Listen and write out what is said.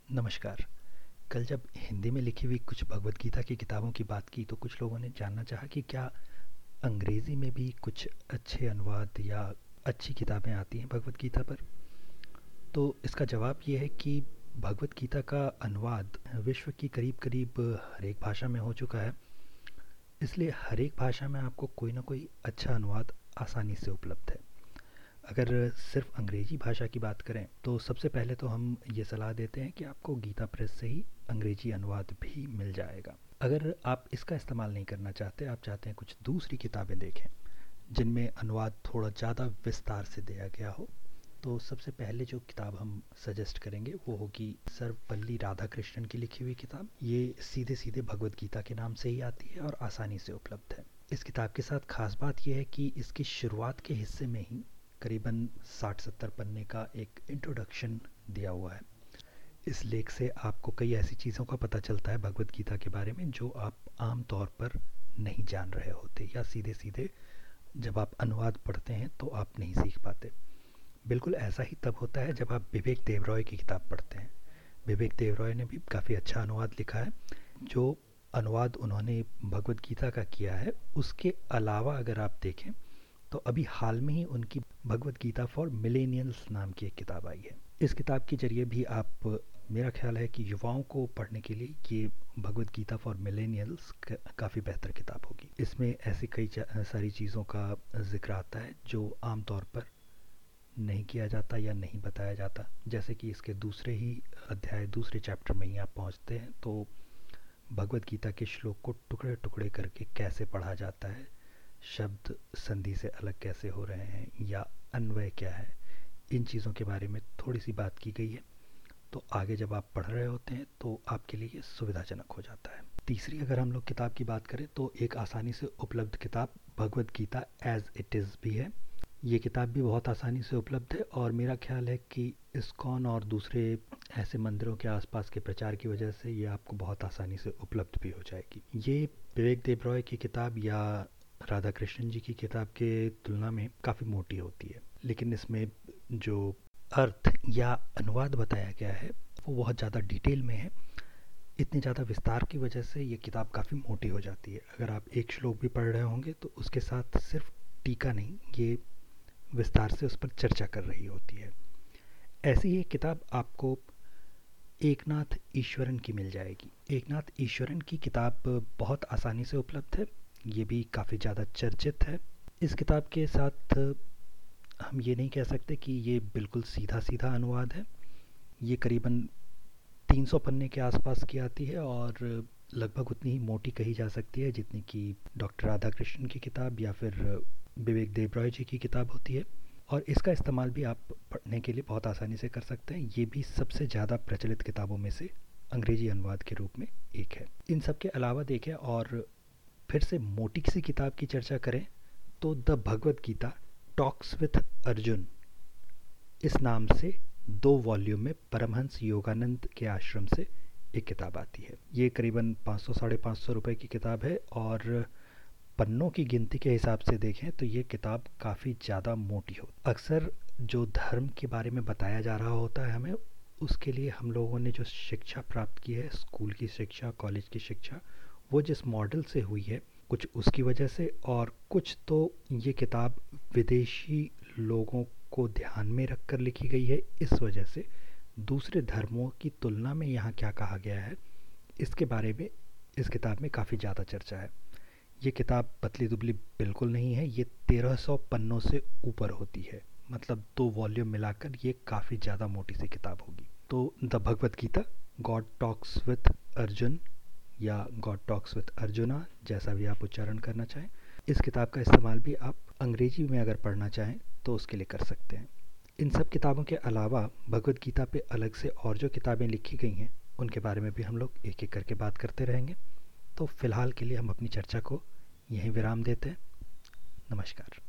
नमस्कार। कल जब हिंदी में लिखी हुई कुछ भगवद गीता की किताबों की बात की तो कुछ लोगों ने जानना चाहा कि क्या अंग्रेज़ी में भी कुछ अच्छे अनुवाद या अच्छी किताबें आती हैं भगवद गीता पर। तो इसका जवाब ये है कि भगवद गीता का अनुवाद विश्व की करीब करीब हर एक भाषा में हो चुका है। इसलिए हर एक भाषा में आपको कोई ना कोई अच्छा अनुवाद आसानी से उपलब्ध है। अगर सिर्फ अंग्रेजी भाषा की बात करें तो सबसे पहले तो हम ये सलाह देते हैं कि आपको गीता प्रेस से ही अंग्रेजी अनुवाद भी मिल जाएगा। अगर आप इसका इस्तेमाल नहीं करना चाहते, आप चाहते हैं कुछ दूसरी किताबें देखें जिनमें अनुवाद थोड़ा ज़्यादा विस्तार से दिया गया हो, तो सबसे पहले जो किताब हम सजेस्ट करेंगे वो होगी सर्वपल्ली राधाकृष्णन की लिखी हुई किताब। ये सीधे सीधे भगवद गीता के नाम से ही आती है और आसानी से उपलब्ध है। इस किताब के साथ खास बात यह है कि इसकी शुरुआत के हिस्से में ही करीबन 60-70 पन्ने का एक इंट्रोडक्शन दिया हुआ है। इस लेख से आपको कई ऐसी चीज़ों का पता चलता है भगवद गीता के बारे में जो आप आम तौर पर नहीं जान रहे होते, या सीधे सीधे जब आप अनुवाद पढ़ते हैं तो आप नहीं सीख पाते। बिल्कुल ऐसा ही तब होता है जब आप विवेक देवरॉय की किताब पढ़ते हैं। विवेक देवरॉय ने भी काफ़ी अच्छा अनुवाद लिखा है। जो अनुवाद उन्होंने भगवद गीता का किया है उसके अलावा अगर आप देखें तो अभी हाल में ही उनकी भगवद गीता फॉर मिलेनियल्स नाम की एक किताब आई है। इस किताब के जरिए भी आप, मेरा ख्याल है कि युवाओं को पढ़ने के लिए ये भगवद गीता फॉर मिलेनियल्स काफ़ी बेहतर किताब होगी। इसमें ऐसी कई सारी चीज़ों का जिक्र आता है जो आमतौर पर नहीं किया जाता या नहीं बताया जाता। जैसे कि इसके दूसरे ही अध्याय, दूसरे चैप्टर में ही आप पहुंचते हैं तो भगवद गीता के श्लोक को टुकड़े टुकड़े करके कैसे पढ़ा जाता है, शब्द संधि से अलग कैसे हो रहे हैं या अन्वय क्या है, इन चीज़ों के बारे में थोड़ी सी बात की गई है। तो आगे जब आप पढ़ रहे होते हैं तो आपके लिए ये सुविधाजनक हो जाता है। तीसरी अगर हम लोग किताब की बात करें तो एक आसानी से उपलब्ध किताब Bhagavad Gita as it is भी है। ये किताब भी बहुत आसानी से उपलब्ध है और मेरा ख्याल है कि इस्कॉन और दूसरे ऐसे मंदिरों के आसपास के प्रचार की वजह से ये आपको बहुत आसानी से उपलब्ध भी हो जाएगी। ये विवेक देवरॉय की किताब या राधा कृष्णन जी की किताब के तुलना में काफ़ी मोटी होती है, लेकिन इसमें जो अर्थ या अनुवाद बताया गया है वो बहुत ज़्यादा डिटेल में है। इतने ज़्यादा विस्तार की वजह से ये किताब काफ़ी मोटी हो जाती है। अगर आप एक श्लोक भी पढ़ रहे होंगे तो उसके साथ सिर्फ टीका नहीं, ये विस्तार से उस पर चर्चा कर रही होती है। ऐसी ही एक किताब आपको एकनाथ ईश्वरन की मिल जाएगी। एकनाथ ईश्वरन की किताब बहुत आसानी से उपलब्ध है। ये भी काफ़ी ज़्यादा चर्चित है। इस किताब के साथ हम ये नहीं कह सकते कि ये बिल्कुल सीधा सीधा अनुवाद है। ये करीबन 300 पन्ने के आसपास की आती है और लगभग उतनी ही मोटी कही जा सकती है जितनी कि डॉक्टर राधा कृष्णन की किताब या फिर विवेक देवरॉय जी की किताब होती है। और इसका इस्तेमाल भी आप पढ़ने के लिए बहुत आसानी से कर सकते हैं। ये भी सबसे ज़्यादा प्रचलित किताबों में से अंग्रेजी अनुवाद के रूप में एक है। इन सब के अलावा देखें और फिर से मोटी किसी किताब की चर्चा करें तो the Bhagavad Gita talks with Arjun इस नाम से 2 वॉल्यूम में परमहंस योगानंद के आश्रम से एक किताब आती है। ये करीबन 500-550 रुपए की किताब है और पन्नों की गिनती के हिसाब से देखें तो ये किताब काफ़ी ज़्यादा मोटी हो। अक्सर जो धर्म के बारे में बताया जा रहा होता है हमें, उसके लिए हम लोगों ने जो शिक्षा प्राप्त की है, स्कूल की शिक्षा, कॉलेज की शिक्षा, वो जिस मॉडल से हुई है, कुछ उसकी वजह से और कुछ तो ये किताब विदेशी लोगों को ध्यान में रखकर लिखी गई है। इस वजह से दूसरे धर्मों की तुलना में यहाँ क्या कहा गया है इसके बारे में इस किताब में काफ़ी ज़्यादा चर्चा है। ये किताब पतली दुबली बिल्कुल नहीं है। ये 1300 पन्नों से ऊपर होती है, मतलब 2 वॉल्यूम मिलाकर ये काफ़ी ज़्यादा मोटी सी किताब होगी। तो the Bhagavad Gita God talks with Arjun या गॉड टॉक्स विथ अर्जुना, जैसा भी आप उच्चारण करना चाहें, इस किताब का इस्तेमाल भी आप अंग्रेजी में अगर पढ़ना चाहें तो उसके लिए कर सकते हैं। इन सब किताबों के अलावा भगवद गीता पे अलग से और जो किताबें लिखी गई हैं उनके बारे में भी हम लोग एक एक करके बात करते रहेंगे। तो फ़िलहाल के लिए हम अपनी चर्चा को यहीं विराम देते हैं। नमस्कार।